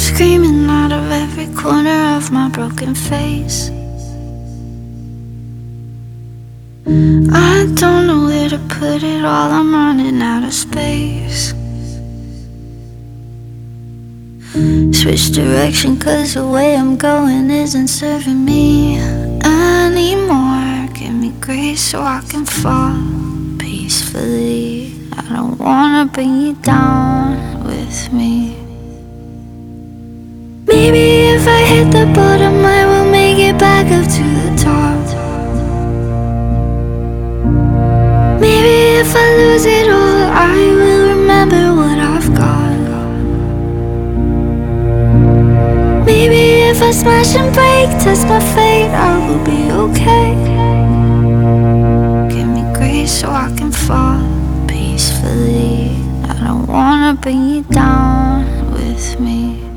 screaming out of every corner of my broken face. I don't know where to put it all, I'm running out of space. Switch direction, cause the way I'm going isn't serving me anymore. Give me grace so I can fall peacefully. I don't wanna bring you down with me. Maybe if I hit the bottom I will make it back up to the top. Maybe if I lose it all I will remember what I've got. Maybe if I smash and break, test my fate, I will be okay. Give me grace so I can fall peacefully. I don't wanna bring you down with me.